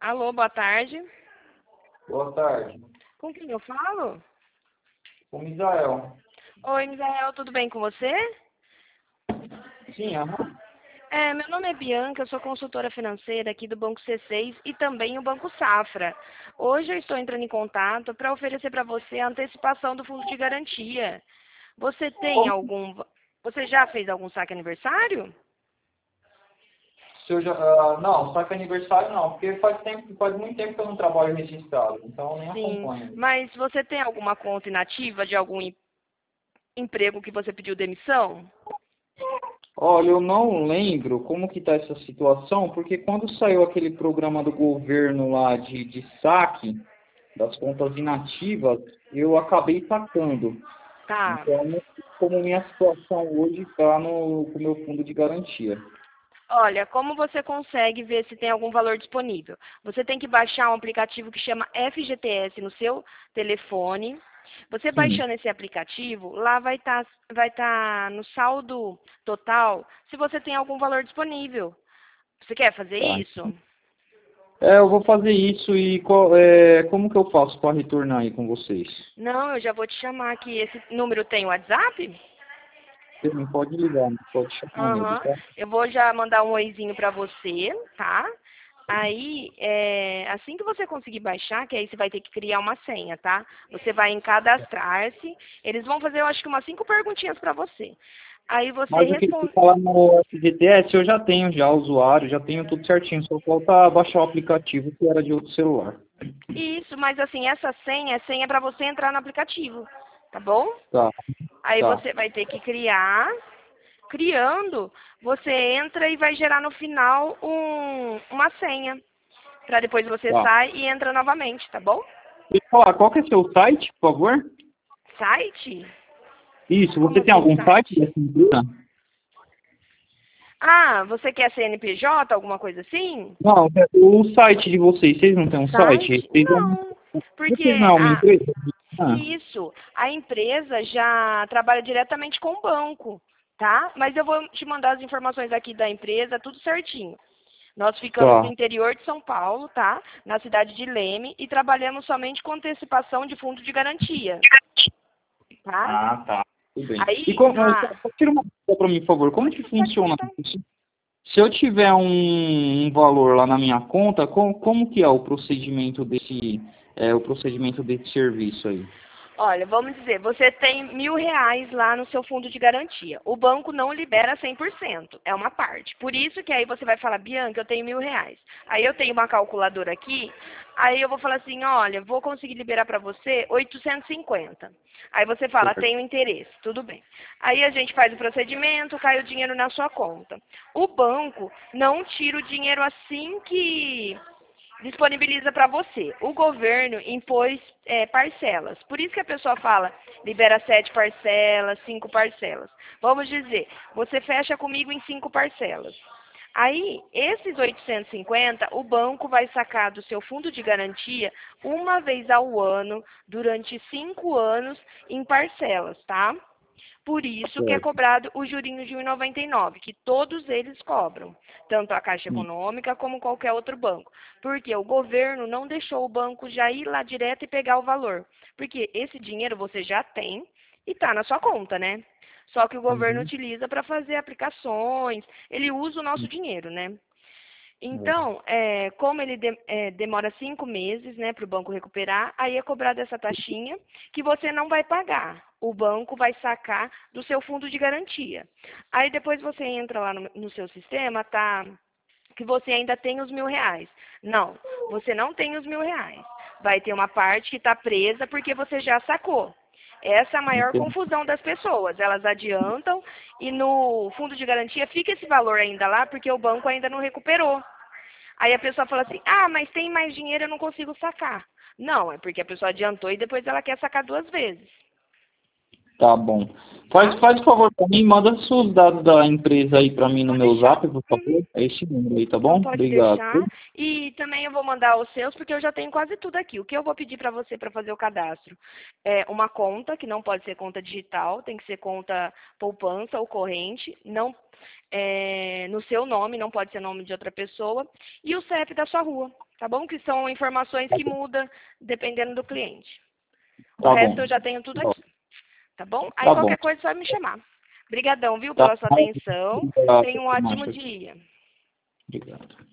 Alô, boa tarde. Boa tarde. Com quem eu falo? O Misael. Oi, Misael, tudo bem com você? Sim, aham. Meu nome é Bianca, eu sou consultora financeira aqui do Banco C6 e também o Banco Safra. Hoje eu estou entrando em contato para oferecer para você a antecipação do fundo de garantia. Você tem Como algum... Você já fez algum saque aniversário? se eu já, não, só que aniversário não, porque faz muito tempo que eu não trabalho registrado, então eu nem Sim, acompanho. mas você tem alguma conta inativa de algum emprego que você pediu demissão? Olha, eu não lembro como que está essa situação, porque quando saiu aquele programa do governo lá de saque das contas inativas, eu acabei sacando. Tá. Então, como minha situação hoje está no com o meu fundo de garantia. Olha, como você consegue ver se tem algum valor disponível? Você tem que baixar um aplicativo que chama FGTS no seu telefone. Você Sim, baixando esse aplicativo, lá vai tá no saldo total se você tem algum valor disponível. Você quer fazer tá. isso? Eu vou fazer isso e como que eu faço para retornar aí com vocês? Não, eu já vou te chamar aqui. Esse número tem WhatsApp? Você não pode ligar, não pode chamar nele, Aham. tá? Eu vou já mandar um oizinho pra você, tá? Aí, assim que você conseguir baixar, que aí você vai ter que criar uma senha, tá? Você vai em cadastrar-se. Eles vão fazer, eu acho que umas 5 perguntinhas pra você. Aí você Mas o que você responde. falar no FGTS, eu já tenho já o usuário, já tenho tudo certinho, só falta baixar o aplicativo que era de outro celular. Isso, mas assim, essa senha é senha pra você entrar no aplicativo, tá bom? Tá, Aí tá, você vai ter que criar. Criando, você entra e vai gerar no final uma senha. Pra depois você tá. sai e entra novamente, tá bom? Deixa eu falar, qual que é seu site, por favor? Site? Isso, Como você tem assim, algum site site? dessa empresa? Ah, você quer CNPJ, alguma coisa assim? Não, o site de vocês não têm um site? Site? Não. Porque Vocês não é uma empresa? Ah, a empresa já trabalha diretamente com o banco, tá? Mas eu vou te mandar as informações aqui da empresa, tudo certinho. Nós ficamos no tá. interior de São Paulo, tá? Na cidade de Leme e trabalhamos somente com antecipação de fundo de garantia, tá? Ah, tá. Tudo bem. E Aí, como, só tira uma coisa para mim, por favor. Como que pode funciona? perguntar. Se eu tiver um valor lá na minha conta, como que é o procedimento desse serviço aí? Olha, vamos dizer, você tem R$ 1.000 lá no seu fundo de garantia. O banco não libera 100%, é uma parte. Por isso que aí você vai falar, Bianca, eu tenho R$ 1.000. Aí eu tenho uma calculadora aqui, aí eu vou falar assim, olha, vou conseguir liberar para você 850. Aí você fala, Certo. tenho interesse, tudo bem. Aí a gente faz o procedimento, cai o dinheiro na sua conta. O banco não tira o dinheiro assim que disponibiliza para você. O governo impôs parcelas. Por isso que a pessoa fala, libera 7 parcelas, 5 parcelas. Vamos dizer, você fecha comigo em 5 parcelas. Aí, esses 850, o banco vai sacar do seu fundo de garantia uma vez ao ano, durante 5 anos, em parcelas, tá? Por isso que é Certo. cobrado o jurinho de 1,99, que todos eles cobram, tanto a Caixa Hum, Econômica como qualquer outro banco. Porque o governo não deixou o banco já ir lá direto e pegar o valor. Porque esse dinheiro você já tem e está na sua conta, né? Só que o governo uhum, utiliza para fazer aplicações, ele usa o nosso hum, dinheiro, né? é. Então, como ele demora 5 meses, né, para o banco recuperar, aí é cobrada essa taxinha que você não vai pagar. O banco vai sacar do seu fundo de garantia. Aí depois você entra lá no seu sistema, tá? Que você ainda tem os R$ 1.000. Não, você não tem os R$ 1.000. Vai ter uma parte que está presa porque você já sacou. Essa é a maior Entendi. confusão das pessoas. Elas adiantam e no fundo de garantia fica esse valor ainda lá porque o banco ainda não recuperou. Aí a pessoa fala assim, ah, mas tem mais dinheiro, eu não consigo sacar. Não, é porque a pessoa adiantou e depois ela quer sacar 2 vezes. Tá bom. Faz o favor para mim, manda os dados da empresa aí para mim no meu zap, por favor. É esse número aí, tá bom? Pode Obrigado. deixar. E também eu vou mandar os seus, porque eu já tenho quase tudo aqui. O que eu vou pedir para você para fazer o cadastro? É uma conta, que não pode ser conta digital, tem que ser conta poupança ou corrente, não no seu nome, não pode ser nome de outra pessoa, e o CEP da sua rua, tá bom? Que são informações que mudam dependendo do cliente. O Tá resto bom. eu já tenho tudo aqui, tá bom? Aí Tá bom. qualquer coisa é só me chamar. Obrigadão, viu, Tá pela sua bom. atenção. Obrigado, Tenha um ótimo Márcia. dia. Obrigado.